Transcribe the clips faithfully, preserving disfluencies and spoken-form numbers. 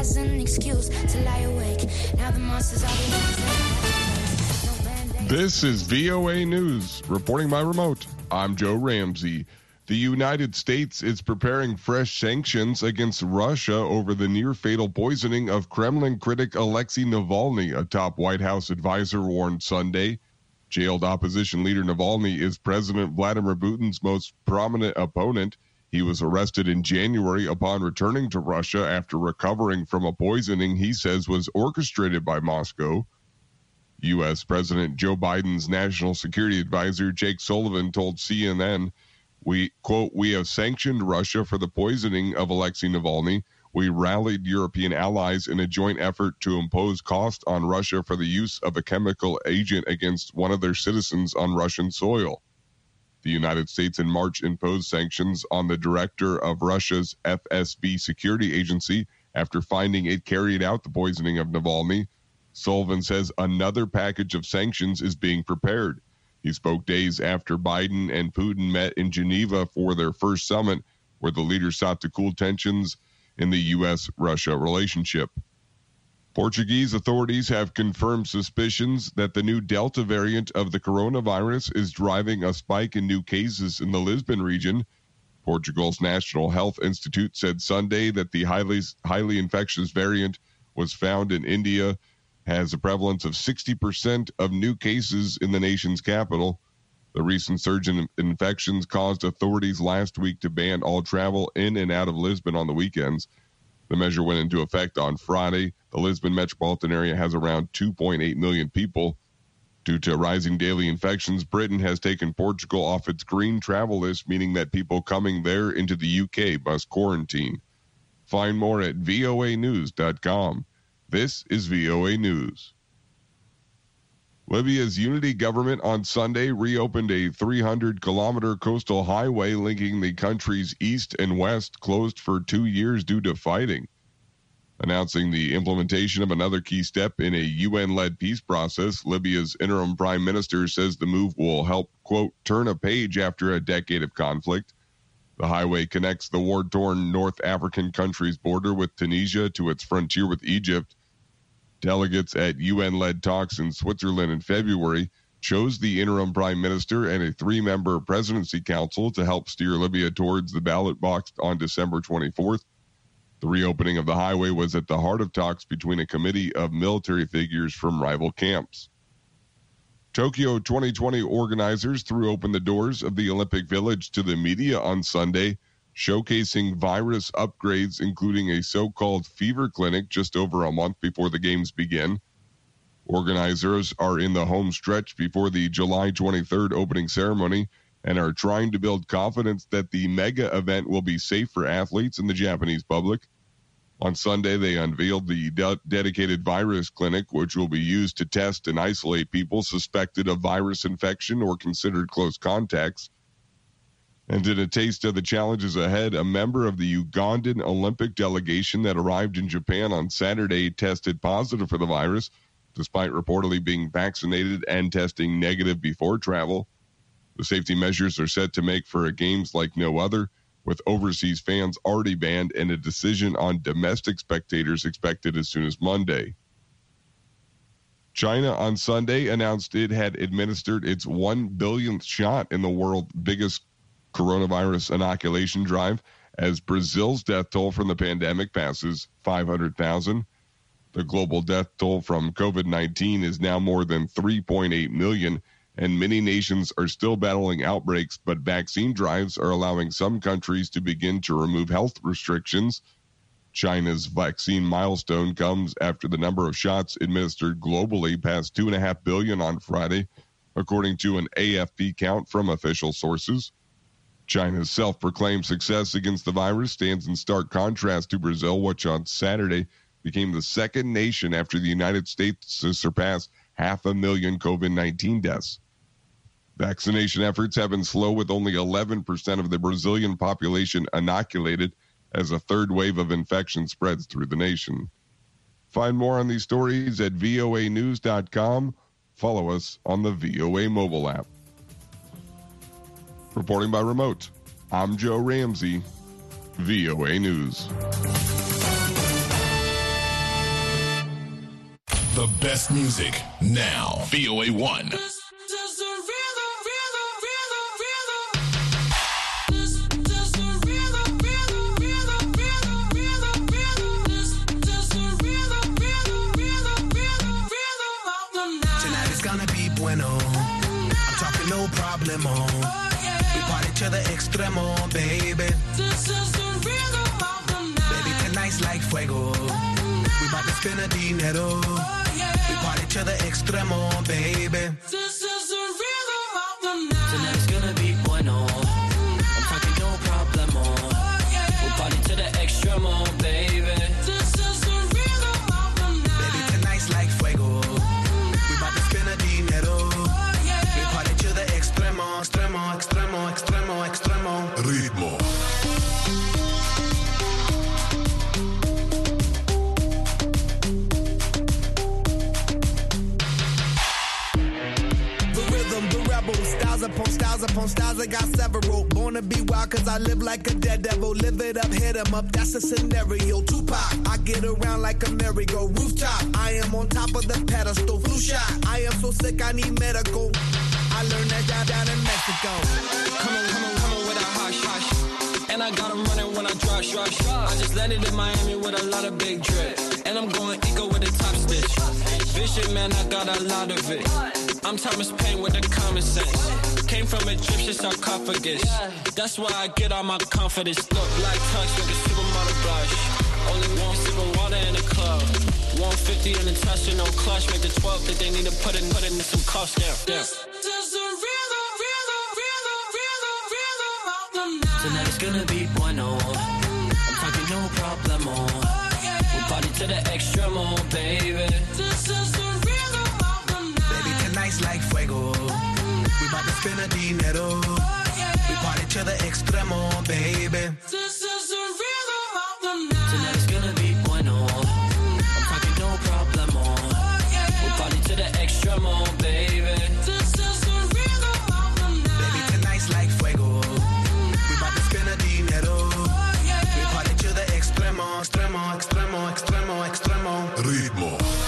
as an excuse to lie awake. Now the monsters are the ones that... This is V O A News, reporting by remote. I'm Joe Ramsey. The United States is preparing fresh sanctions against Russia over the near-fatal poisoning of Kremlin critic Alexei Navalny, a top White House advisor warned Sunday. Jailed opposition leader Navalny is President Vladimir Putin's most prominent opponent. He was arrested in January upon returning to Russia after recovering from a poisoning he says was orchestrated by Moscow. U S. President Joe Biden's national security advisor Jake Sullivan told C N N, We, quote, we have sanctioned Russia for the poisoning of Alexei Navalny. We rallied European allies in a joint effort to impose cost on Russia for the use of a chemical agent against one of their citizens on Russian soil. The United States in March imposed sanctions on the director of Russia's F S B security agency after finding it carried out the poisoning of Navalny. Sullivan says another package of sanctions is being prepared. He spoke days after Biden and Putin met in Geneva for their first summit, where the leaders sought to cool tensions in the U S Russia relationship. Portuguese authorities have confirmed suspicions that the new Delta variant of the coronavirus is driving a spike in new cases in the Lisbon region. Portugal's National Health Institute said Sunday that the highly, highly infectious variant was found in India, has a prevalence of sixty percent of new cases in the nation's capital. The recent surge in infections caused authorities last week to ban all travel in and out of Lisbon on the weekends. The measure went into effect on Friday. The Lisbon metropolitan area has around two point eight million people. Due to rising daily infections, Britain has taken Portugal off its green travel list, meaning that people coming there into the U K must quarantine. Find more at V O A news dot com. This is V O A News. Libya's unity government on Sunday reopened a three hundred kilometer coastal highway linking the country's east and west, closed for two years due to fighting. Announcing the implementation of another key step in a U N-led peace process, Libya's interim prime minister says the move will help, quote, turn a page after a decade of conflict. The highway connects the war-torn North African country's border with Tunisia to its frontier with Egypt. Delegates at U N-led talks in Switzerland in February chose the interim prime minister and a three-member presidency council to help steer Libya towards the ballot box on December twenty-fourth. The reopening of the highway was at the heart of talks between a committee of military figures from rival camps. Tokyo twenty twenty organizers threw open the doors of the Olympic Village to the media on Sunday, showcasing virus upgrades, including a so-called fever clinic just over a month before the games begin. Organizers are in the home stretch before the July twenty-third opening ceremony and are trying to build confidence that the mega event will be safe for athletes and the Japanese public. On Sunday, they unveiled the de- dedicated virus clinic, which will be used to test and isolate people suspected of virus infection or considered close contacts. And in a taste of the challenges ahead, a member of the Ugandan Olympic delegation that arrived in Japan on Saturday tested positive for the virus, despite reportedly being vaccinated and testing negative before travel. The safety measures are set to make for a games like no other, with overseas fans already banned and a decision on domestic spectators expected as soon as Monday. China on Sunday announced it had administered its one billionth shot in the world's biggest coronavirus inoculation drive, as Brazil's death toll from the pandemic passes five hundred thousand. The global death toll from covid nineteen is now more than three point eight million, and many nations are still battling outbreaks, but vaccine drives are allowing some countries to begin to remove health restrictions. China's vaccine milestone comes after the number of shots administered globally passed two point five billion on Friday, according to an A F P count from official sources. China's self-proclaimed success against the virus stands in stark contrast to Brazil, which on Saturday became the second nation after the United States to surpass half a million covid nineteen deaths. Vaccination efforts have been slow, with only eleven percent of the Brazilian population inoculated as a third wave of infection spreads through the nation. Find more on these stories at V O A news dot com. Follow us on the V O A mobile app. Reporting by remote, I'm Joe Ramsey, V O A News. The best music now. V O A one. Tonight is gonna be bueno. I'm talking no problemo. We party to the extremo, baby. Baby, tonight's like fuego. We bout to spend a dinero. We party to the extremo, baby. Tonight's gonna be bueno. I'm talking no problemo. We party to the extremo, baby. Baby, tonight's like fuego. We bout to spend a dinero. We party to the extremo, extremo, extremo, extremo, extremo. Ritmo. Upon styles upon styles, I got several. Born to be wild cause I live like a dead devil. Live it up, hit 'em up, that's a scenario. Tupac, I get around like a merry-go. Rooftop, I am on top of the pedestal. Flu shot, I am so sick I need medical. I learned that down, down in Mexico. Come on, come on, come on with a hush, hush. And I got 'em running when I rush, rush. I just landed in Miami with a lot of big drip. And I'm going eco with the top stitch. Vision, man, I got a lot of it. I'm Thomas Paine with the common sense. Came from Egyptian sarcophagus. That's why I get all my confidence. Look, black touch with a supermodel blush. Only one sip of water in the club. one fifty in the touch and no clutch. Make the twelve that they need to put in, put in some cost down. down. Tonight is gonna be bueno. I'm talking no problemo. We party to the extremo, baby. Baby, tonight's like fuego. We bout to spend a dinero. We party to the extremo, baby. Tonight is gonna be bueno. I'm talking no problemo. We party to the extremo, baby. Baby, tonight's like fuego. We bout to spend a dinero. We party to the extremo, extremo, extremo, extremo, extremo. Ritmo.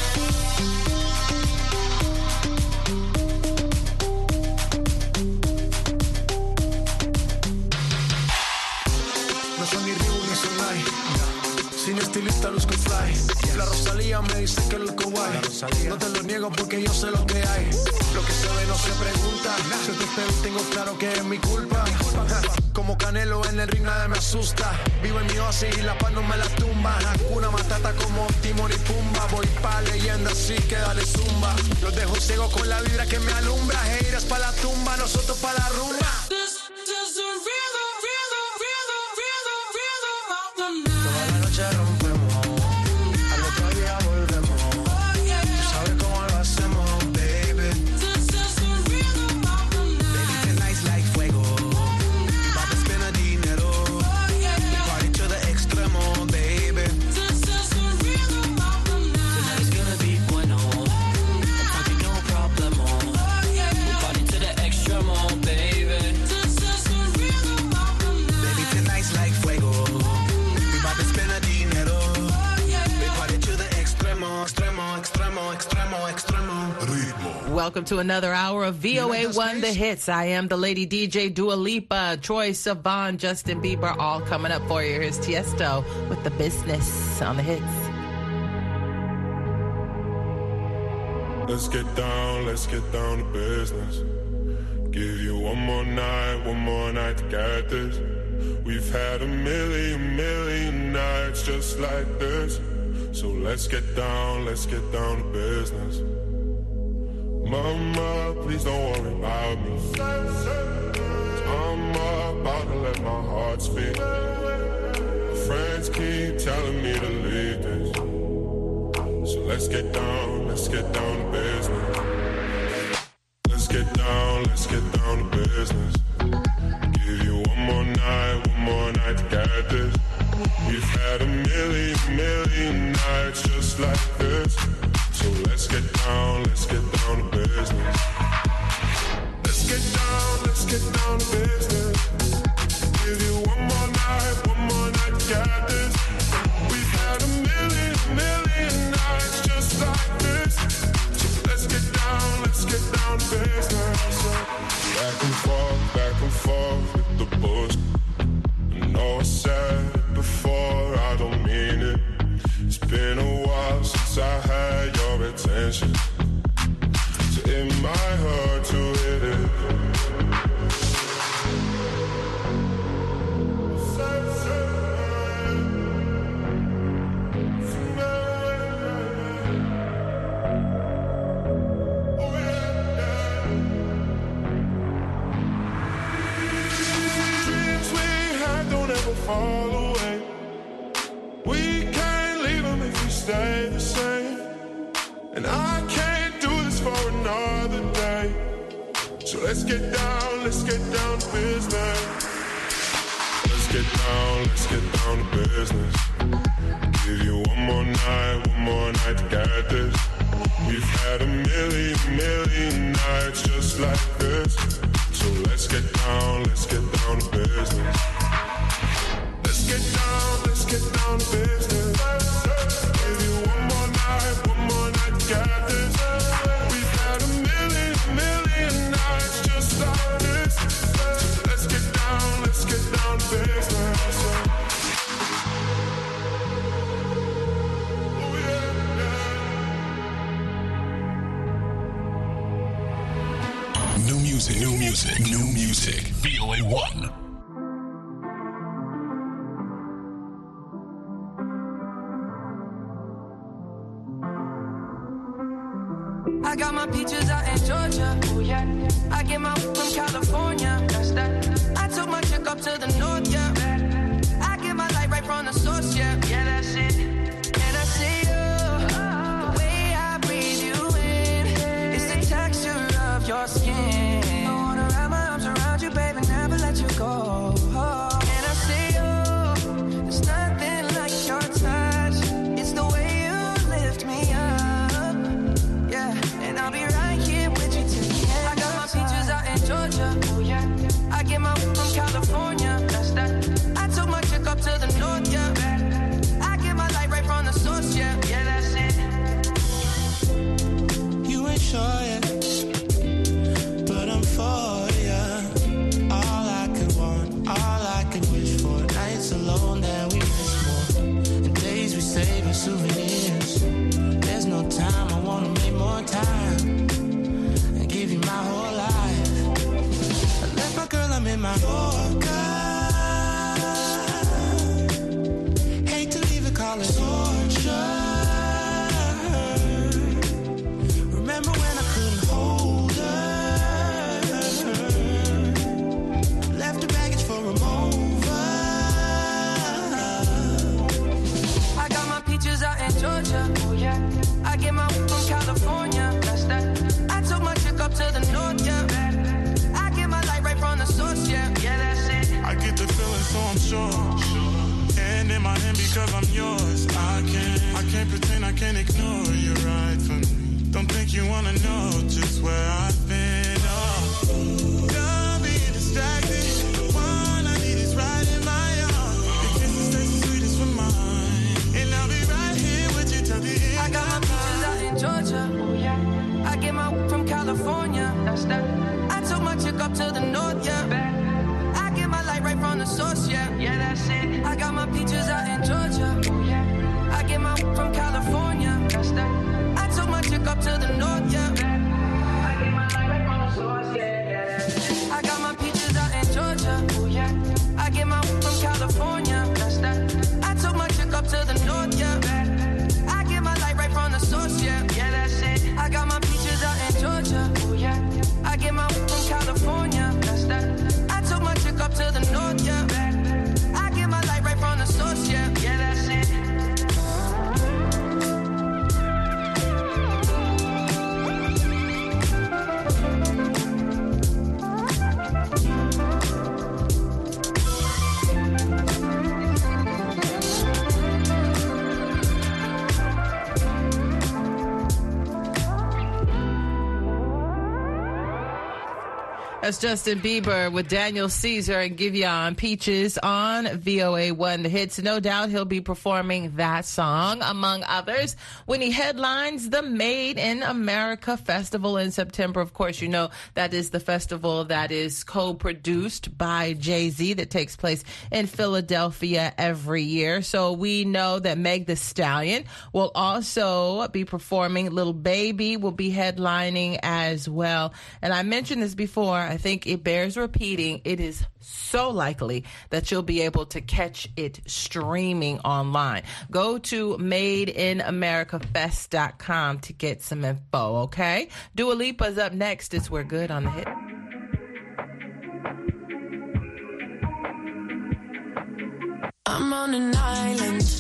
Sin estilista luzco fly. La Rosalía me dice que luzco guay. No te lo niego porque yo sé lo que hay. Lo que se ve no se pregunta. Si te espero y tengo claro que es mi culpa. Como Canelo en el ring nada me asusta. Vivo en mi oasis y la paz no me la tumba. Hakuna Matata como Timon y Pumba. Voy pa' leyenda así que dale zumba. Los dejo ciego con la vibra que me alumbra. Heiras pa' la tumba, nosotros pa' la rumba. Rompemos, al otro día volvemos. Tú sabes cómo lo hacemos, baby. Baby, tonight's like fuego. We bout to spend a dinero. We party to the extremo, baby. Tonight is gonna be bueno. I'm talking no problemo. We party to the extremo, baby. Baby, tonight's like fuego. We bout to spend a dinero. We party to the extremo, extremo, extremo, extremo, extremo. Ritmo. Welcome to another hour of V O A one The Hits. I am the Lady D J, Dua Lipa, Troye Sivan, Justin Bieber, all coming up for you. Here's Tiesto with The Business on The Hits. Let's get down, let's get down to business. Give you one more night, one more night to get this. We've had a million, million nights just like this. So let's get down, let's get down to business. Mama, please don't worry about me. I'm about to let my heart speak. My friends keep telling me to leave this. So let's get down, let's get down to business. Let's get down, let's get down to business. Give you one more night, one more night to get this. We've had a million, million nights just like this. So let's get down, let's get down to business. Let's get down, let's get down to business. Give you one more night, one more night to get this. We've had a million, million nights just like this. once I had your attention, so it might hurt to hit it. Dreams we had don't ever fall away. We can't leave them if we stay the same. And I can't do this for another day. So let's get down, let's get down to business. Let's get down, let's get down to business. Give you one more night, one more night to get this. We've had a million, million nights just like this. So let's get down, let's get down to business. Let's get down, let's get down to business. Give you one more night, one more night to get this. We've had a million, million nights just like this. So let's get down, let's get down to business. Oh yeah, yeah. New music, new music, new music. V O A one. I got my peaches out in Georgia. Oh yeah. I get my from California. That's that. I took my chick up to the north, yeah. I get my light right from the source, yeah. Yeah, that's it. And I see you, the way I breathe you in. It's the texture of your skin. I wanna wrap my arms around you, baby, never let you go. And I see you, there's nothing like your touch. It's the way you lift me up, yeah. And I'll be right here with you till the end. I got my peaches out in Georgia. Oh yeah. I get my from California. That's that. I took my chick up to the north, yeah. I get my light right from the source, yeah. Yeah, that's it. You ain't sure yet, but I'm for ya. All I could want, all I could wish for. Nights alone that we miss more, and days we save as souvenirs. There's no time, I wanna make more time and give you my whole life. I left my girl, I'm in my Yorker. Hate to leave it, call it torture. Remember when I couldn't hold her? Left her baggage for a mover. I got my peaches out in Georgia. Oh yeah. I get my from California. That's that. I took my chick up to the north, yeah. I get my light right from the source, yeah. Yeah, that's it. I get the feeling, so I'm sure. And in my hand because I'm yours. I can't, I can't pretend, I can't ignore you right from me. Don't think you wanna know just where I've been. Oh, done being distracted. The one I need is right in my arms. Your kisses taste the sweetest for mine, and I'll be right here with you till the end. I got my peaches out in Georgia. Oh yeah. I get my from California. That's that. I took my chick up to the north, yeah. I get my light right from the source, yeah. Yeah, that's it. I got my peaches out in Georgia. Oh yeah. I get my from California. That's that. I took my chick up to the north, yeah. I get my light right from the source, yeah. Yeah, that's it. I got my peaches out in Georgia. Oh yeah. I get my from California. That's that. I took my chick up to the north, yeah. I get my light right from the source, yeah. Yeah, that's it. I got my peaches out in Georgia. Oh yeah. I get my That's Justin Bieber with Daniel Caesar and Giveon Peaches on V O A one The Hits. No doubt he'll be performing that song, among others, when he headlines the Made in America Festival in September. Of course, you know that is the festival that is co-produced by Jay-Z that takes place in Philadelphia every year. So we know that Meg Thee Stallion will also be performing. Lil Baby will be headlining as well. And I mentioned this before. I think it bears repeating. It is so likely that you'll be able to catch it streaming online. Go to made in america fest dot com to get some info, okay? Dua Lipa's up next. It's We're Good on the Hit. I'm on an island,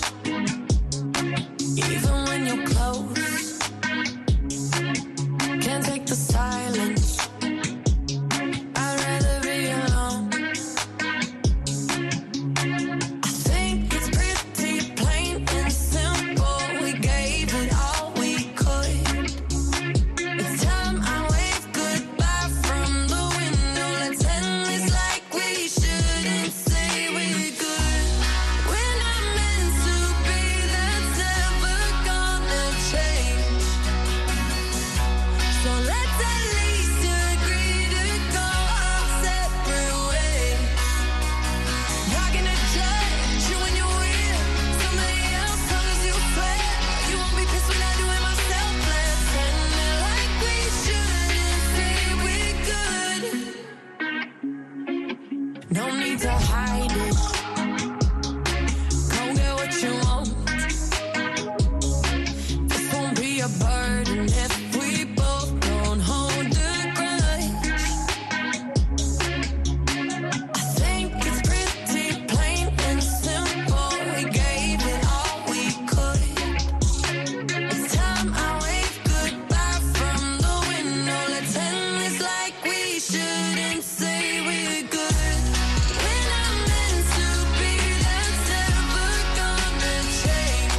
even when you're close. Can't take the silence. I'd rather be alone. I think it's pretty plain and simple. We gave it all we could. It's time I wave goodbye from the window. Let's end this like we shouldn't say we're good. We're not meant to be, that's never gonna change. So let's at least agree to go our separate ways. Not gonna judge you when you're with somebody else, long as you swear you won't be pissed when I do it myself. Let's end it like we shouldn't say we're good. No need to hide it. Go get what you want. This won't be a burden if we both don't hold the grudge. I think it's pretty plain and simple. We gave it all we could. It's time I wave goodbye from the window. Let's end this like we shouldn't say we're good. We're not meant to be, that's never gonna change.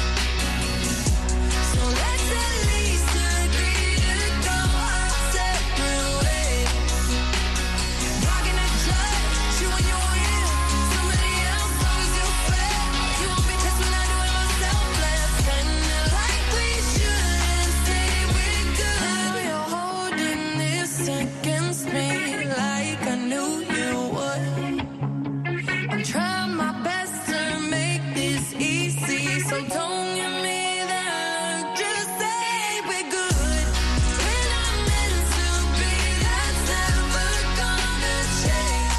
So let's at least agree to go our separate ways. Not gonna judge you when you're with somebody else, long as you swear you won't be pissed when I do it myself. Let's end it like we shouldn't say we're good. Now you're holding this against me like I knew you would. I'm trying my best to make this easy, so don't give me that. Just say we're good. We're not meant to be, that's never gonna change.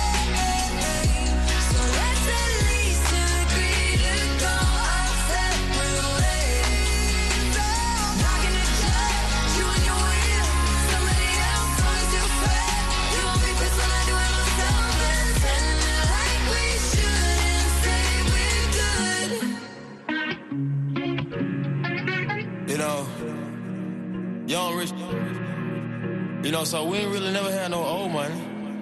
So let's at least agree to go our separate ways. Not gonna judge you when you're with somebody else, long as you swear you won't be pissed when I do it myself. Let's end it like we shouldn't say we're good. You know, young rich, you know, so we ain't really never had no old money.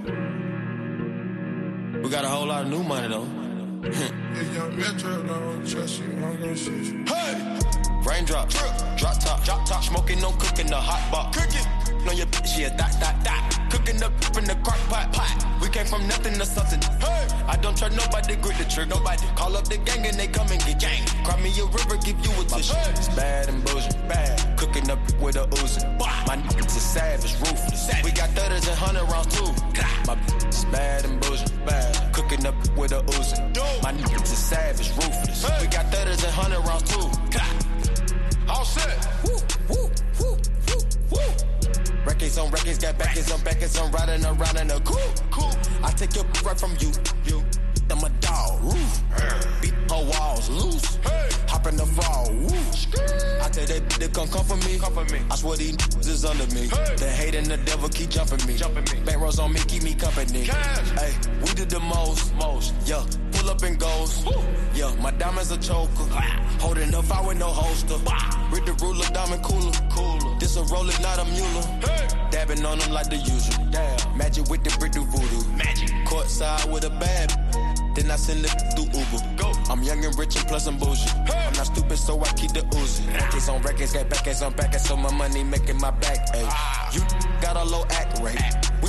We got a whole lot of new money though. If young Metro don't trust you, I'm gonna shoot you. Hey! Raindrop, drop top, drop top, smoking, no cooking, the hot pot. Cooking, know your bitch, yeah, that, that, that. Cooking up in the crock pot, pot. We came from nothing to something. Hey! I don't trust nobody, grip the trick, nobody. Call up the gang and they come and get gang. Cry me a river, give you a tissue. It's bad and bullshit, bad. Cooking up with a Uzi. My niggas is savage, ruthless. We got thudders and hundred rounds too. My bitch is bad and bullshit, bad. Cooking up with a Uzi. My niggas is savage, ruthless. We got thudders and hundred rounds too. All set. Woo, woo, woo, woo, woo. Records on records, got backers on backers. I'm riding around in a coupe. Cool. I take your right from you. You. I'm a dog. Roof. Beat her walls loose. Hey. Hop in the fall. Woo. I tell that bitch to come come for me. Come for me. I swear these niggas is under me. Hey. The hate and the devil keep jumping me. Jumping me. Bank rolls on me, keep me company. Hey, we did the most. Most. Yeah. Pull up and goes. Woo. Yeah, my diamonds a choker. Wow. Holding up, I with no holster. Wow. Read the ruler, diamond cooler. Cooler. This a roller, not a mule. Hey. Dabbing on them like the usual. Damn. Magic with the brick do voodoo. Magic. Courtside with a bad. Then I send it through Uber. Go. I'm young and rich and plus I'm bougie. Hey. I'm not stupid, so I keep the Uzi. Records on records, got backers on backers, so my money making my back ache. Ah. You got a low act rate. We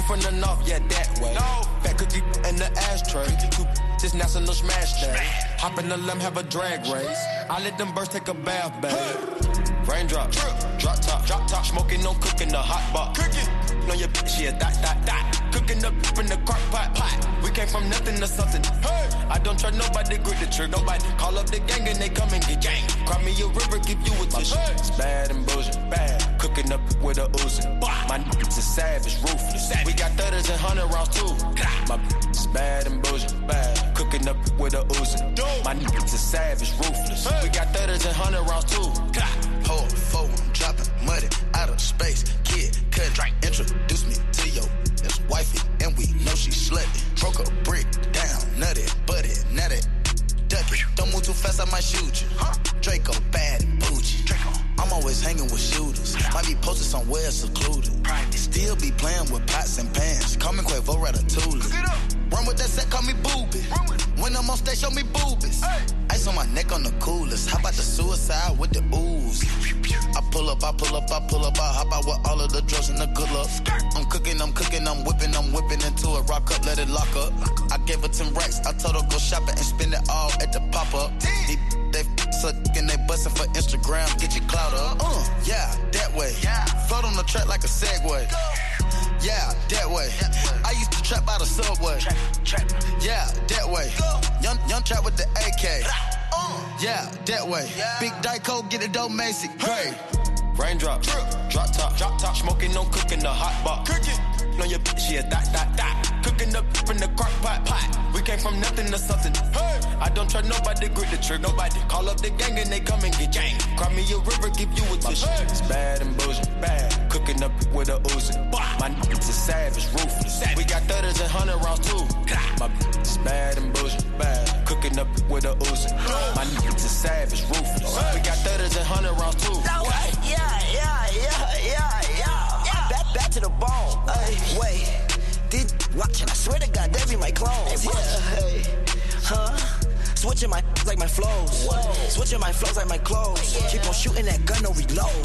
from the north, yeah, that way. No. Fat cookie in the ashtray. Two this national smash day. Hop in the limb, have a drag race. I let them birds take a bath, babe. Raindrop, drip, drop top, drop top. Smoking, no cooking, the hot pot. Cooking, no your bitch, yeah, dot, dot, dot. Cooking up in the crock pot, pot. We came from nothing to something. Hey, I don't trust nobody, grip the trigger. Nobody call up the gang and they come and get gang. Cry me a river, give you a tissue. It's bad and bullshit, bad. Cooking up with a Uzi. My niggas is savage, ruthless. We got thudders and hundred rounds too. My is bad and bullshit, bad. Cooking up with a Uzi. My niggas is savage, ruthless. We got thudders and hundred rounds too. Hold four, I'm dropping muddy out of space. Kid, cut, drink. Introduce me to your wifey, and we know she slutty. Broke a brick down, nutty, buddy, nutty. Duck it, don't move too fast, I might shoot you. Huh? Draco bad and bougie. Draco. I'm always hanging with shooters. Might be posted somewhere secluded. Private. Still be playing with pots and pans. Call me Quavo Ratatouille. Run with that set, call me Booby. When I'm on stage, show me boobies. Hey. Ice on my neck on the coolest. How about the suicide with the ooze? I pull up, I pull up, I pull up, I hop out with all of the drugs and the good luck. I'm cooking, I'm cooking, I'm whipping, I'm whipping into it. Rock up, let it lock up. I gave her ten racks. I told her go shopping and spend it all at the pop-up. They, they sucking, they busting for Instagram. Get your clout up. Uh, yeah, that way. Float on the track like a Segway. Yeah, that way. I used to trap by the subway. Yeah, that way. Young, young trap with the A K. Yeah, that way. Big Dyco, get it dope, Macy. Great. Raindrop, drip, drop top, drop top. Smoking, no cooking, the hot pot. Cooking, no your bitch, yeah, dot, dot, dot. Cooking up in the crock pot, pot. We came from nothing to something. Hey, I don't trust nobody, grip the trigger. Nobody call up the gang and they come and get gang. Cry me a river, give you a tissue. It's bad and bullshit, bad. Cooking up with a Uzi. My niggas is savage, ruthless. We got thudders and hundred rounds too. My is bad and bullshit, bad. Cooking up with a Uzi. My niggas is savage, ruthless. We got thudders and hundred rounds too. Yeah, yeah, yeah, yeah, yeah. Back, back to the bone. Hey, wait. Did watching? I swear to God, they be my clones. Yeah, hey, huh? Switching my like my flows. Whoa. Switching my flows like my clothes. Yeah. Keep on shooting that gun, no reload.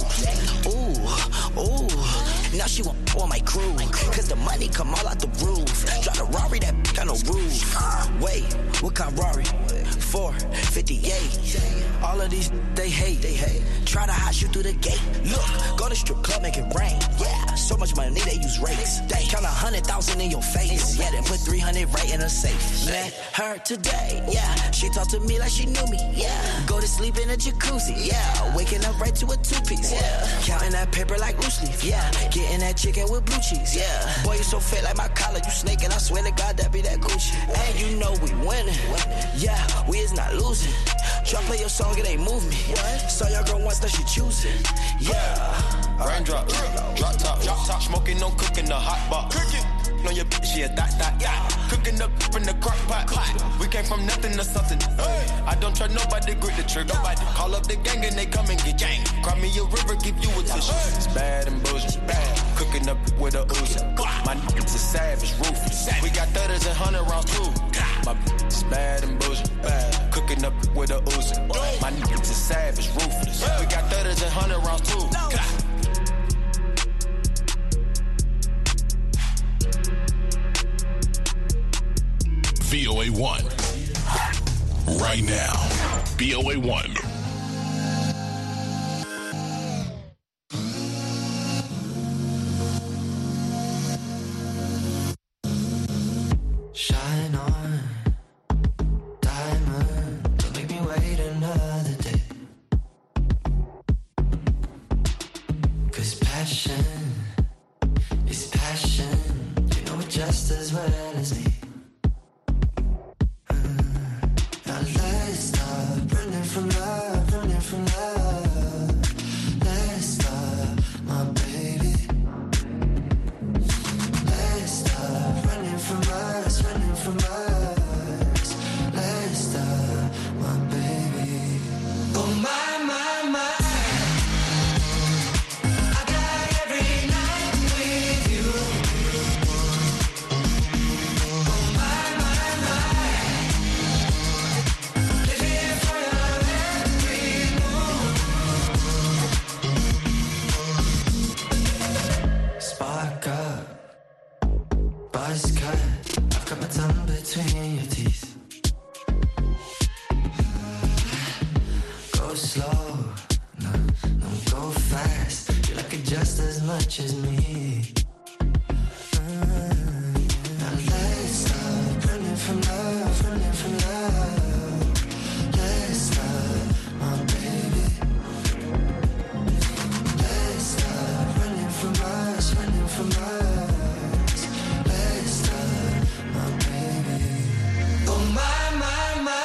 Ooh, ooh. Now she want on my crew. Cause the money come all out the roof. Drive a Rari, that got no roof. Wait, what kind Rari? four fifty-eight. All of these they hate. They hate. Try to hot shoot through the gate. Look, go to strip club, make it rain. Yeah, so much money they use rates. They count a hundred thousand in your face. Yeah, then put three hundred right in a safe. Met her today. Yeah, she talked to me like she knew me. Yeah, go to sleep in a jacuzzi. Yeah, waking up right to a two piece. Yeah, counting that paper like loose leaf. Yeah, getting that chicken with blue cheese. Yeah, boy you so fat like my collar. You snaking. I swear to God that be that Gucci. And you know we winning. Yeah, we is not losing. Try play your song, it ain't move me. What? Saw your girl once that she choosing. Yeah. Raindrop, drop top, drop top. Smoking, no cooking, the hot pot. Cooking, no your bitch, yeah, dot, dot, yeah. Cooking up in the crock pot, pot. We came from nothing to something. Hey, I don't trust nobody, grip the trigger. Nobody call up the gang and they come and get gang. Cry me a river, give you a tissue. It's bad and bullshit, bad. Cooking up with a Uzi. My niggas is savage, ruthless. We got thudders and hundred rounds too. My is bad and bullshit, bad. Cooking up with a Uzi. My niggas is savage, ruthless. We got thudders and hundred rounds too. V O A one. Right now. V O A one. Shine on, diamond. Don't make me wait another day. 'Cause passion is passion. You know it just as well as me. Now let's stop running from love, running from love. Let's stop, my baby. Let's stop running from us, running from us. Let's stop, my baby. Oh my, my, my. I got every night with you. just as much as me. Uh, now let's stop running from love, running from love. Let's stop, my baby. Let's stop running from us, running from us. Let's stop, my baby. Oh my, my, my.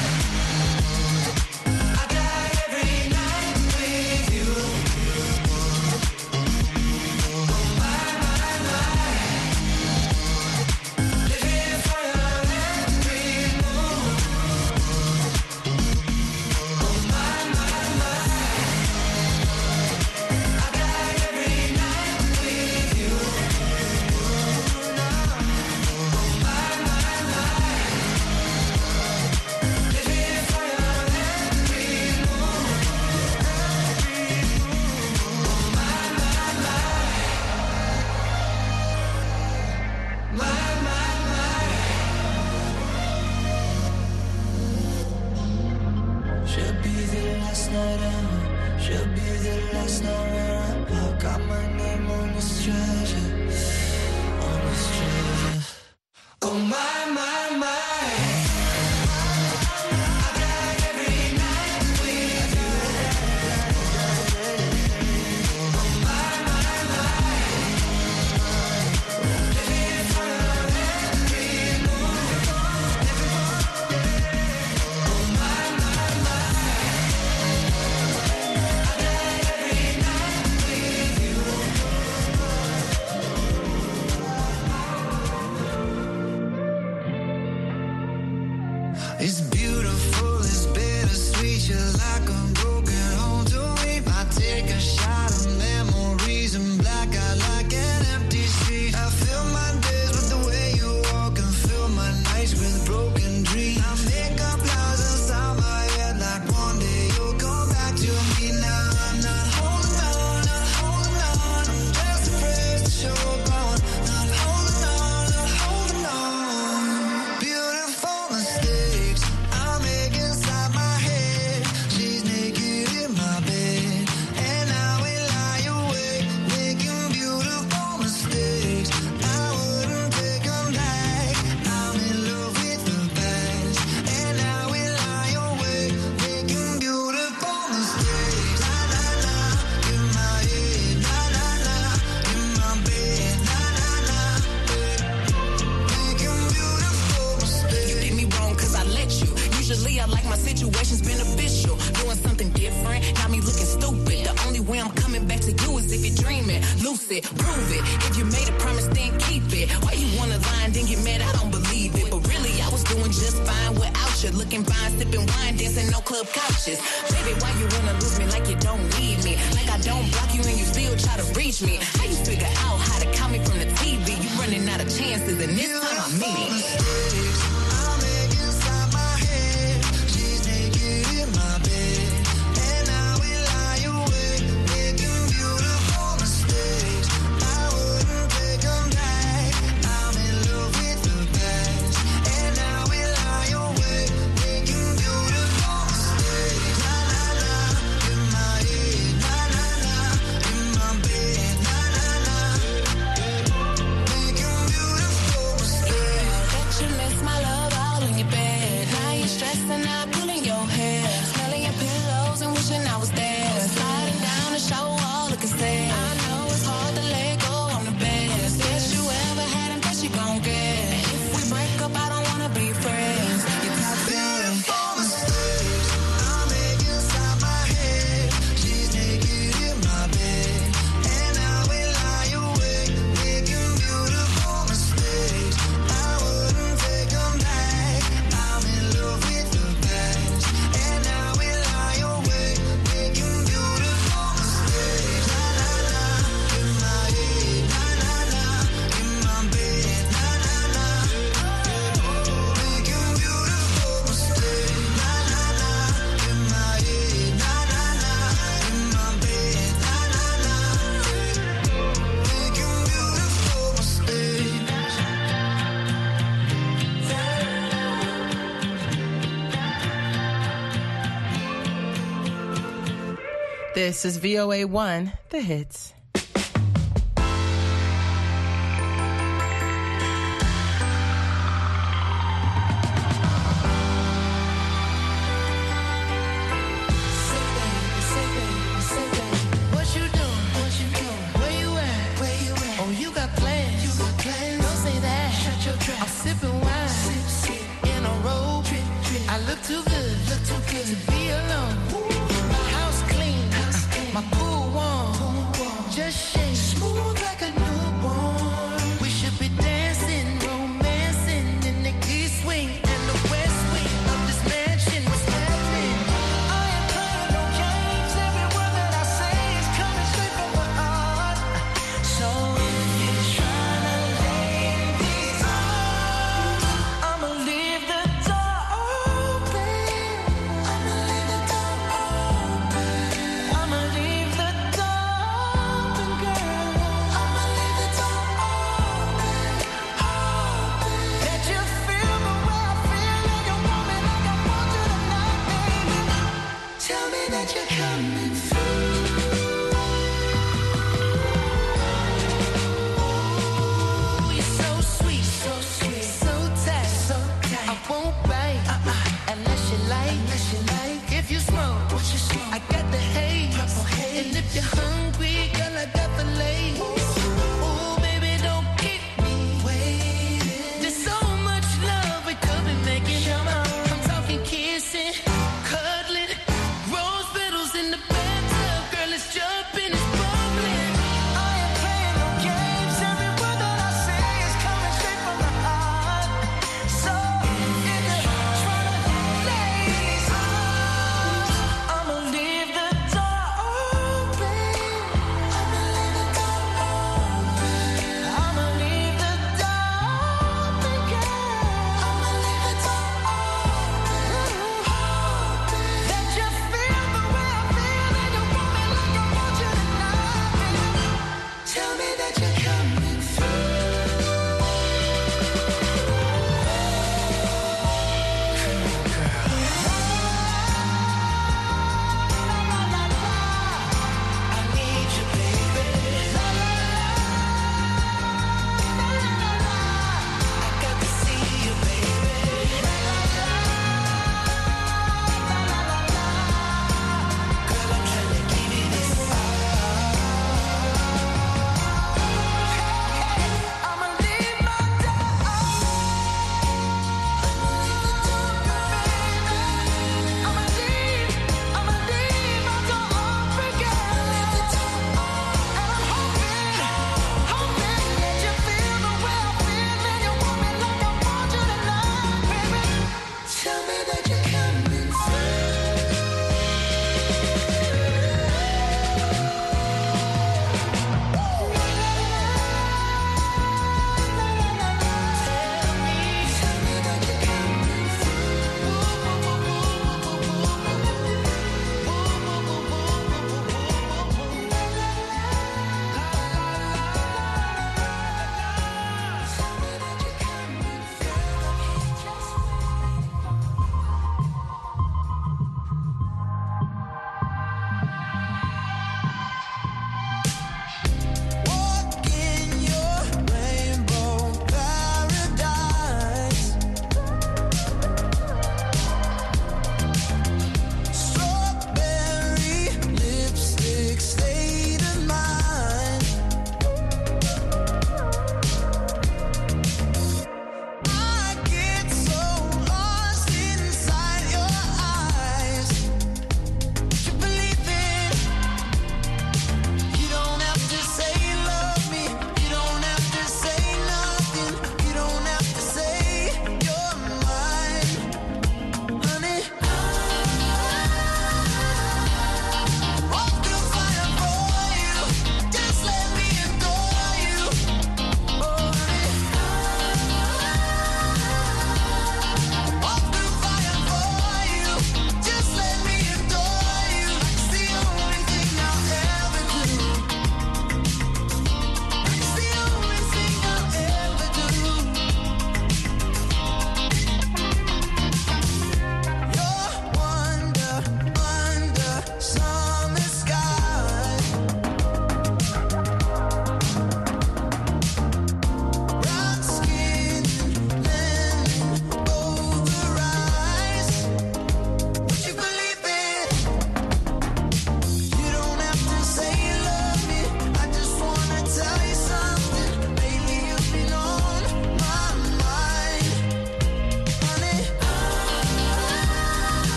It's beautiful, it's bittersweet. You're like a broken home to me. I take a shot of memories and black out like an empty street. I fill my days with the way you walk and fill my nights with broken dreams. I make up lies inside my head like one day you'll come back to me. Now I'm not holding on, not holding on. I'm just afraid to show going. Not holding on, not holding on. Beautiful mistakes I make inside my head. She's naked in my bed, and I will lie awake, making beautiful mistakes. I wouldn't take them back. I'm in love with the past, and I will lie awake, making beautiful mistakes. La la la, in my head, la la la, in my bed, la la la, making beautiful mistakes. You did me wrong cause I let you. Usually I like my situations beneficial. Doing something different, got me looking stupid. The only way I'm coming back to you is if you're dreaming. Lucid, prove it. If you made a promise, then keep it. Why you wanna lie and then get mad? I don't believe it. But really, I was doing just fine without you. Looking fine, sipping wine, dancing on club couches. Baby, why you wanna lose me like you don't need me? Like I don't block you and you still try to reach me. How you figure out how to call me from the T V? You running out of chances and this time I mean it. I make inside my head. She's naked in my bed, and I will lie awake, making beautiful mistakes. I wouldn't take them back. I'm in love with the past, and I will lie awake, making beautiful mistakes. La la la, in my head, la la la, in my bed, la la la, making beautiful mistakes. Bet you miss my love all in your bed. Now you're stressing out, pulling your hair, smelling your pillows and wishing I was there. Sliding down the shower wall, looking sad. I know it's hard to let go, I'm the best. Best you ever had and best you gon' get. And if we break up, I don't wanna be friends. You got Beautiful mistakes I make inside my head. She's naked in my bed, and I will lie awake, making beautiful mistakes. I wouldn't take them back. I'm in love with the past, and I will lie awake, making beautiful mistakes. La la la, in my head, la la la, in my bed, la la la, making beautiful mistakes. La la la, in my head, la la la, in my bed, la la la, making beautiful mistakes. This is V O A one, The Hits. good to be alone. My house clean, my pool warm. Just shake smooth like a newborn. We should be dancing, romancing in the east wing and the west wing of this mansion. What's happening? I am playing no games. Every word that I say is coming straight from my heart. So if you're trying to lay in these arms, I'ma leave the door open. I'ma leave the door open.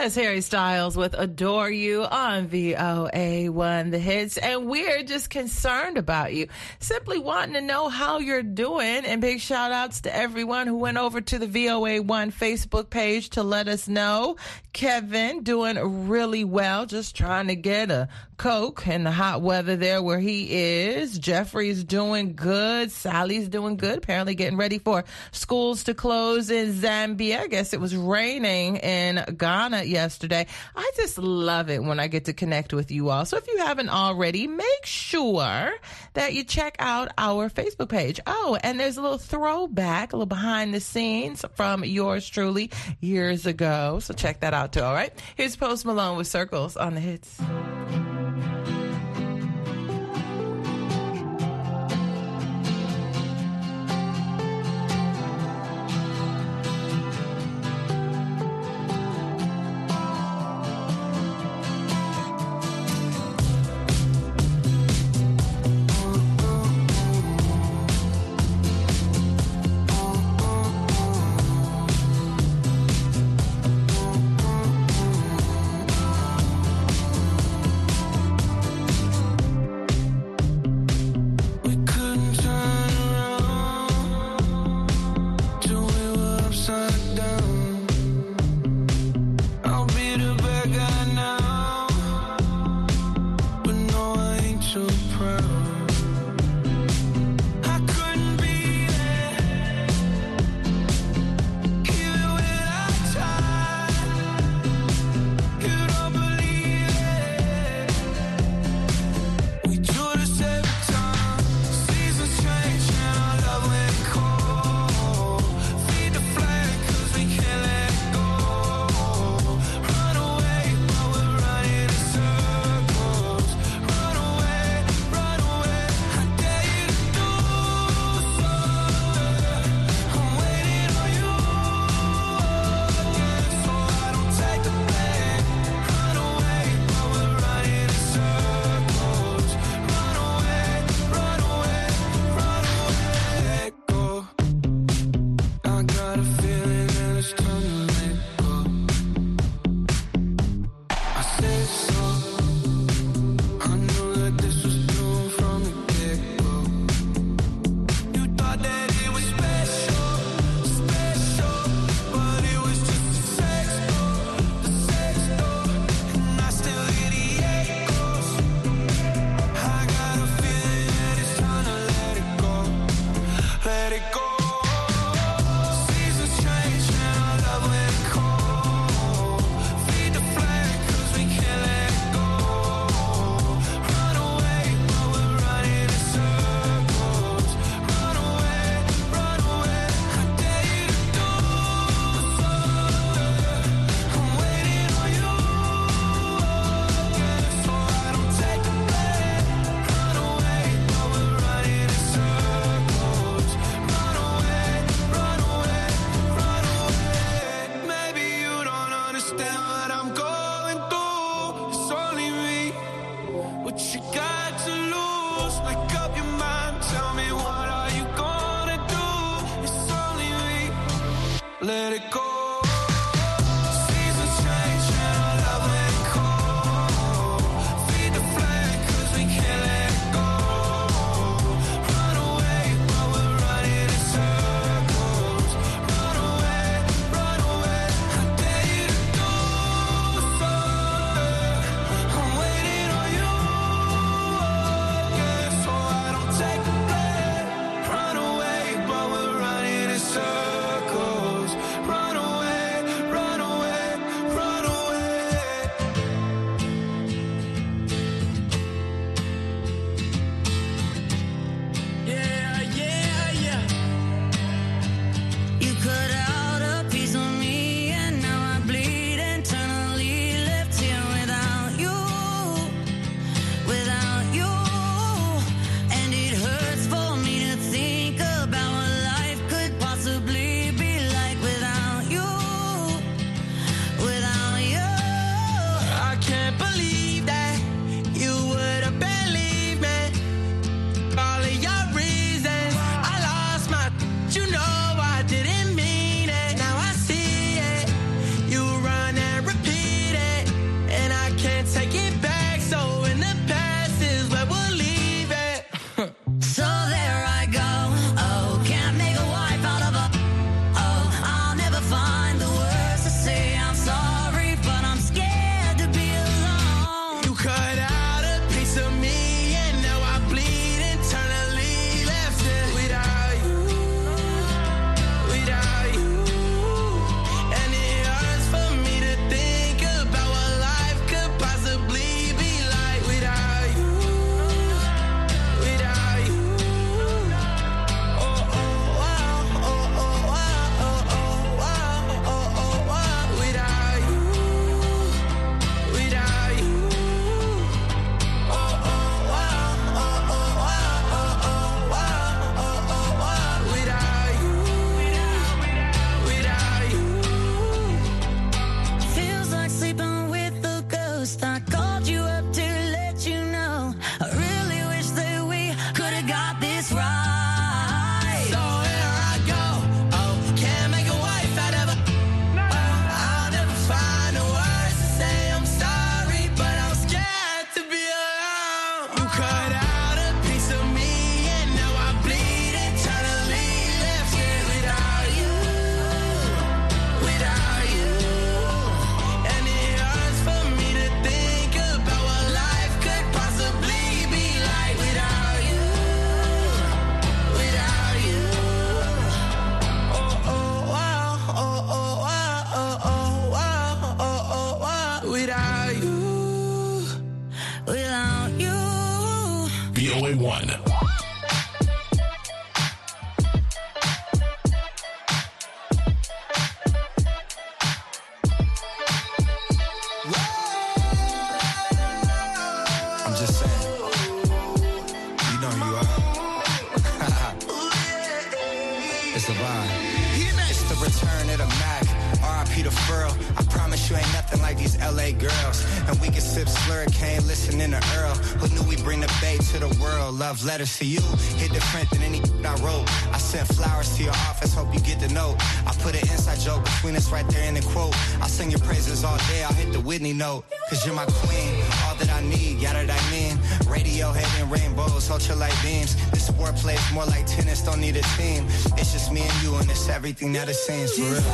That's Harry Styles with Adore You on V O A one The Hits. And we're just concerned about you. Simply wanting to know how you're doing. And big shout outs to everyone who went over to the V O A one Facebook page to let us know. Kevin doing really well, just trying to get a Coke in the hot weather there where he is. Jeffrey's doing good. Sally's doing good. Apparently getting ready for schools to close in Zambia. I guess it was raining in Ghana yesterday. I just love it when I get to connect with you all. So if you haven't already, make sure that you check out our Facebook page. Oh, and there's a little throwback, a little behind the scenes from yours truly years ago. So check that out too, all right? Here's Post Malone with Circles on the Hits. A one. I'm just saying. You know who you are. It's a vibe. It's the return of the Mac. R I P to Furl. I promise you ain't nothing like these L A girls. And we can sip Slurricane, listening to Earl. Who knew we bring the bay to the world? Love letters to you. Hit different than any I wrote. I sent flowers to your office, hope you get the note. I put an inside joke between us right there in the quote. I'll sing your praises all day, I'll hit the Whitney note. Cause you're my queen, all that I need, yada that I mean. Radiohead and rainbows, ultralight beams. This wordplay is more like tennis, don't need a team. It's just me and you and it's everything that it seems, for real.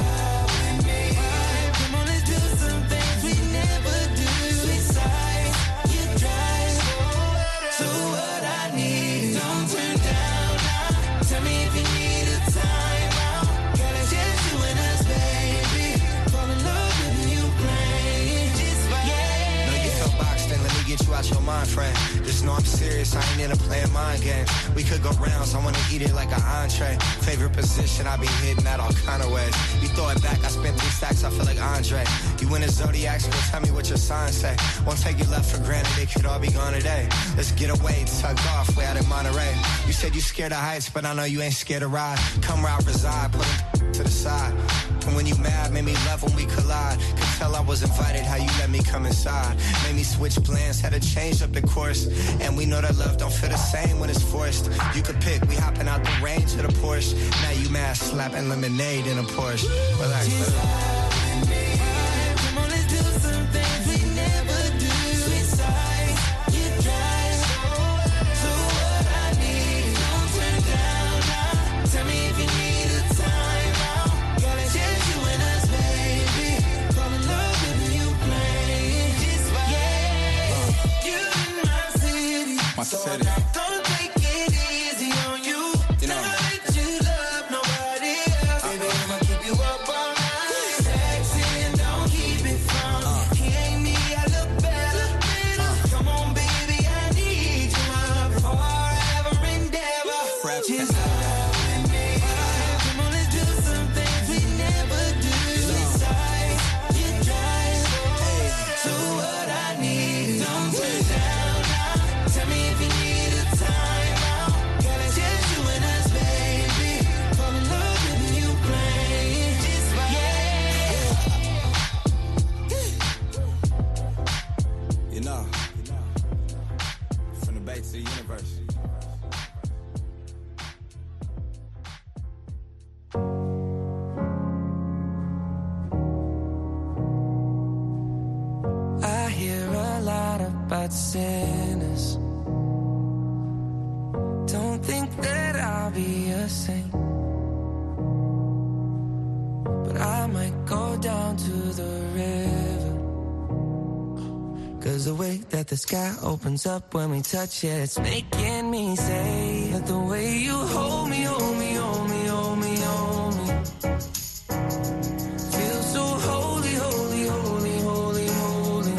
Come on, let's do some things we never do. Sweet side, you drive. So what I need, don't turn down now. Tell me if you need a time out. Girl, it's just you and us, baby. Fall in love with you playing. Just yeah. Know you feel boxed in, let me get you out your mind frame. Just know I'm serious, I ain't into playing mind games. We could go rounds, I wanna eat it like an entree. Favorite position, I be hitting that all kind of ways. You throw it back, I spent three stacks, I feel like Andre. You in the Zodiac, so tell me what your sign say. Won't take you left for granted, it could all be gone today. Let's get away, tucked off, way out in Monterey. You said you scared of heights, but I know you ain't scared to ride. Come round, reside, put it to the side. And when you mad, made me love when we collide. Could tell I was invited, how you let me come inside. Made me switch plans, had to change up the course. And we know that love don't feel the same when it's forced. You could pick, we hopping out the range of the Porsche. Now you mad, slapping lemonade in a Porsche. Relax, relax. Come on, let's do some things we never do. Sweet side, you drive. So what I need, don't turn down now. Tell me if you need a time out. Girl, it's just you and us, baby. Fall in love with you playing. Just yeah. You in my city. My So city. don't take it easy on you. You know. Don't let you love nobody else. Baby, I'ma keep you up all night. Sexy and don't keep it from me. He ain't me, I look better. Come on, baby, I need you, my forever endeavor. Just love me. Come on, let's do some things we never do. Sweet side, you drive. So what I need, don't turn down now. Tell me if you need a time out. Girl, it's just you and us, baby. Fall in love with you playing. Just yeah. You know, from the bay to the universe. I hear a lot about sinners. Don't think that I'll be a saint, but I might go down to the river. Cause the way that the sky opens up when we touch it, it's making me say that the way you hold me, hold me, hold me, hold me, hold me, feels so holy, holy, holy, holy, holy.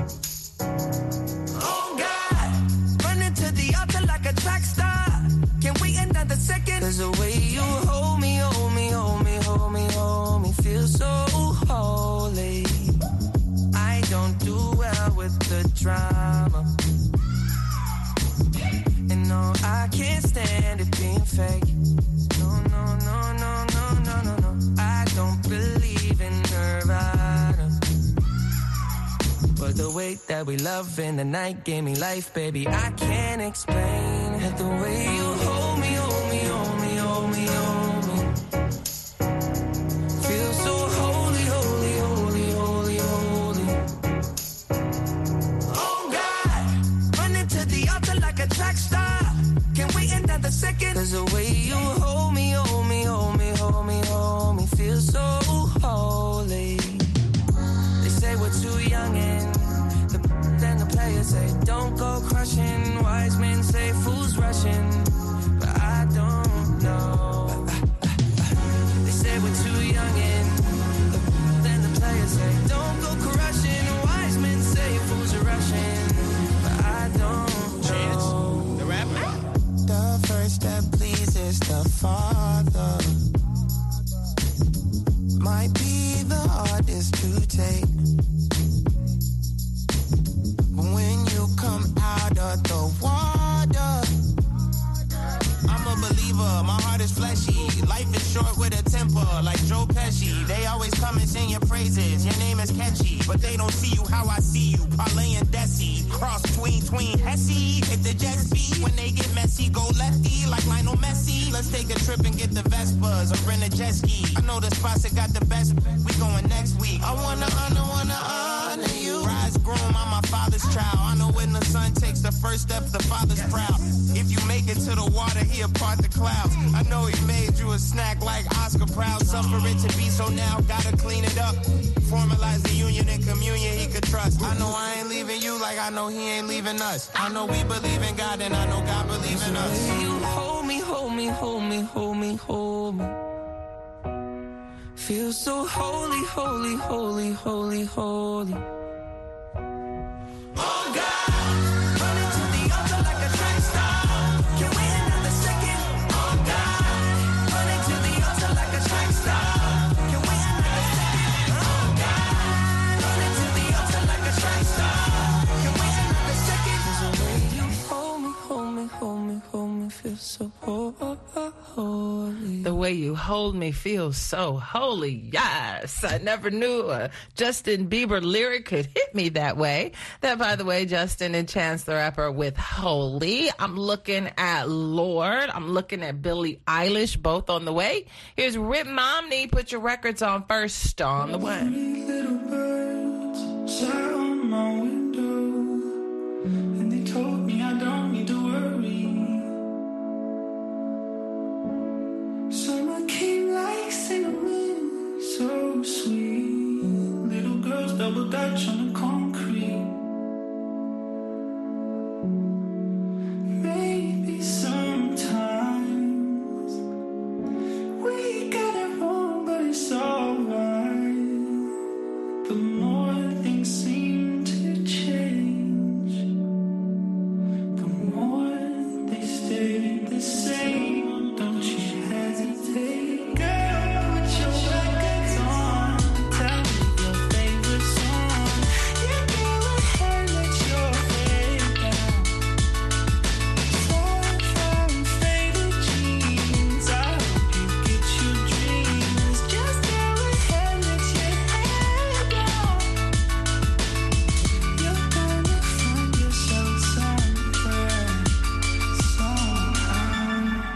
Oh God, running to the altar like a track star. Can't wait another second. Cause the way you hold me, hold me, hold me, hold me, hold me, feels so holy. I don't do well with the drama, and no, I can't stand it being fake. No, no, no, no, no, no, no, no. I don't believe in Nirvana, but the way that we love in the night gave me life, baby. I can't explain it. The way you hold me, hold me, hold me, hold me, hold me, feels so holy, holy, holy, holy, holy. Oh God, running to the altar like a track star. Can't wait another second. Cause the way you hold me, hold me, hold me, hold me, hold me, feels so holy. They say we're too young and the then the players say don't go crushing. Wise men say fools rushing, but I don't know. They say we're too young and then the players say don't go crushing. Wise men say fools are rushing, but I don't know. Chance, the rapper. your praises. Your name is catchy, but they don't see you how I see you. Parlay and Desi, cross tween tween Hesse. Hit the jet speed when they get messy, go lefty like Lionel Messi. Let's take a trip and get the Vespas or rent a jet ski. I know the spots that got the best. We going next week. I wanna honor, wanna honor you. Rise groom, I'm my father's child. I know when the son takes the first step, the father's proud. If you make it to the water, he'll part the clouds. I know he made you a snack like Oscar Proud. Suffer it to be so now, gotta clean it up. Formalize the union and communion he could trust. I know I ain't leaving you like I know he ain't leaving us. I know we believe in God and I know God believes in us. You hold me, hold me, hold me, hold me, hold me. Feel so holy, holy, holy, holy, holy. Oh God, running to the altar like a track star. Can we another second? Oh God, running to the altar like a track star. Can we another second? Oh God, running to the altar like a track star. Can we another second? There's a way you hold me, hold me, hold me, hold me, feel so holy. The way you hold me feels so holy. Yes, I never knew a Justin Bieber lyric could hit me that way. That, by the way, Justin and Chance the Rapper with Holy. I'm looking at Lord. I'm looking at Billie Eilish, both on the way. Here's Rip Momney. Put your records on first on the way. Little birds sat on my window, and they told me I don't need to worry. Summer came like cinnamon, so sweet. Little girls double dutch on the concrete. Maybe sometimes we got it wrong, but it's alright. The more things seem to change, the more they stay the same. Don't you hesitate, girl, put your records on. Tell me your favorite song. You go ahead, let your head down. Sunflower and faded jeans, I hope you get your dreams. Just go ahead, let your head down. You're gonna find yourself somewhere, somehow.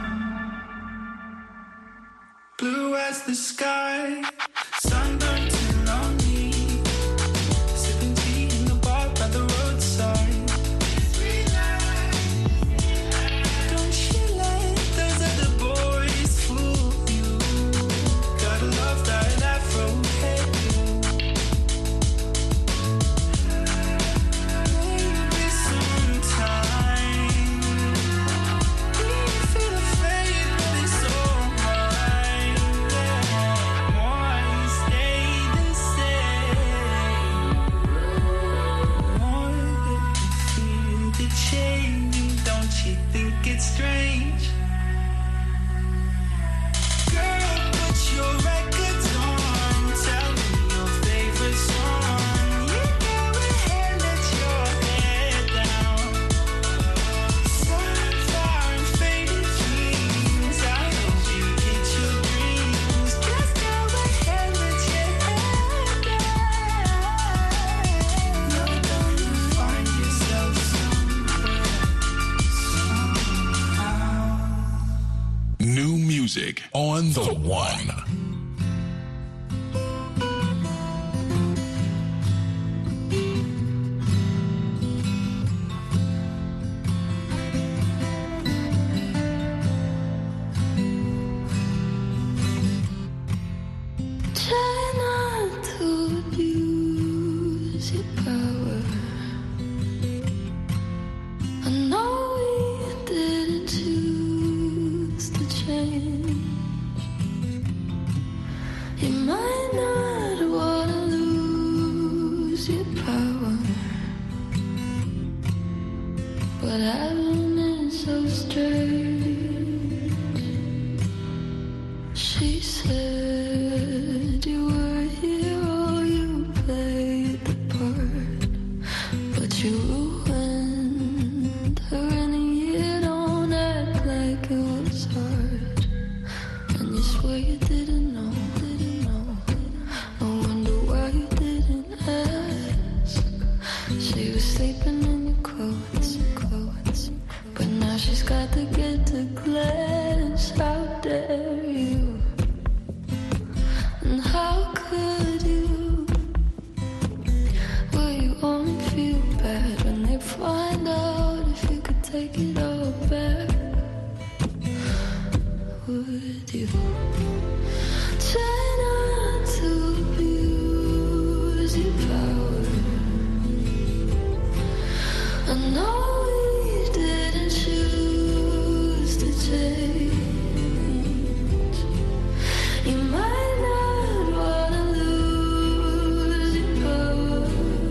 Blue as the sky, sunburned and lonely. Sipping tea in the bar by the roadside. Don't you let those other boys fool you. Gotta love that afro hairdo. Maybe sometime we feel afraid, but it's alright. More stay the same. More you feel the change. Don't you think it's strange? Girl, put your records on. Tell me your favorite song. You go ahead, let your head down. Sunflower and faded jeans, I hope you get your dreams. Just go ahead, let your head down. You're gonna find yourself somewhere, somehow. New music on the one. Try not to abuse your power. I know we didn't choose to change. you. Try not to abuse your power. I know we didn't choose to change. You might not wanna lose your power,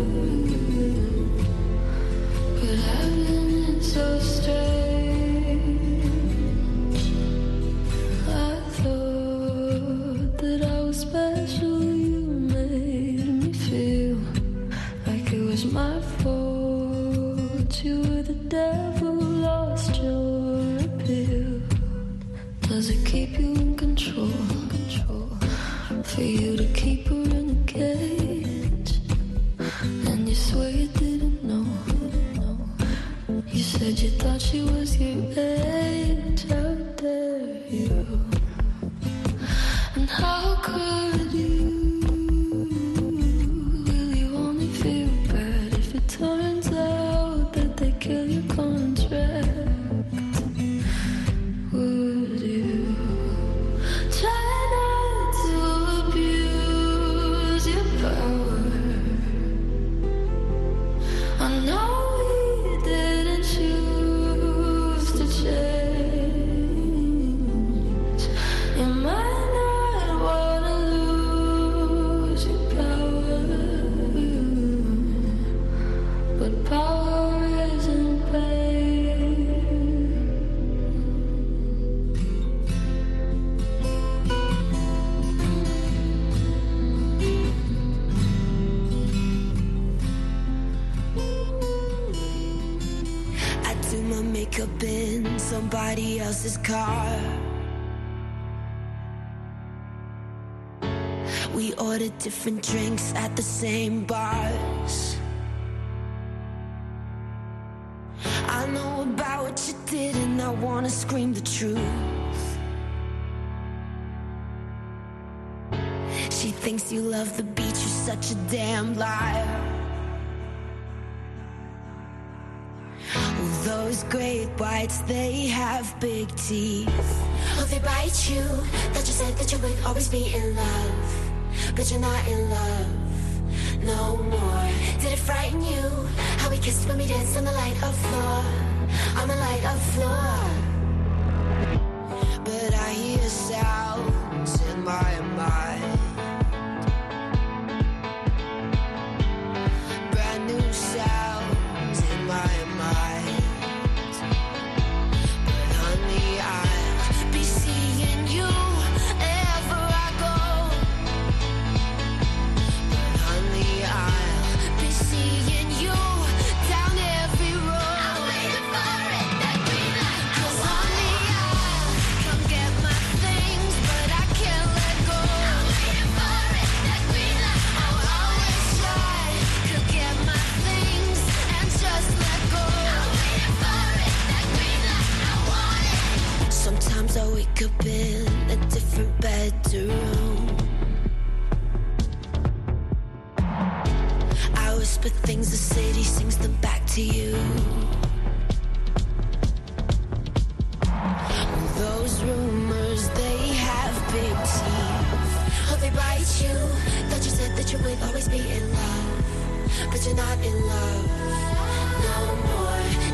but having it so strange. I thought that I was special. You made me feel like it was my fault. You were the devil, lost your appeal. Does it keep you in control? Control for you to keep her in a cage, and you swear you didn't know. You said you thought she was your age. How dare you? And how could you? Will you only feel bad if it turns out that they kill your contract? Would you try not to abuse your power? I know we didn't choose to change. You might not wanna lose your power, but power isn't pain. I do my makeup in somebody else's car. We ordered different drinks at the same bars. I know about what you did and I wanna scream the truth. She thinks you love the beach, you're such a damn liar. Those great whites, they have big teeth. Oh, they bite you. That you said that you would always be in love, but you're not in love no more. Did it frighten you how we kissed when we danced on the light of floor, on the light of floor? But I hear sounds in my mind, brand new sounds in my mind. But honey, I'll be seeing you wherever I go. But honey, I'll be seeing you down every road. I'm waiting for it, that green light. 'Cause honey, I'll come get my things, but I can't let go. I'm waiting for it, that green light. I'll always try to get my things and just let go. I'm waiting for it, that green light. I want it. Sometimes I wake up in a different bedroom. I whisper things the city sings them back to you. Those rumors, they have big teeth. Oh, they bite you. That you said that you would always be in love, but you're not in love no more.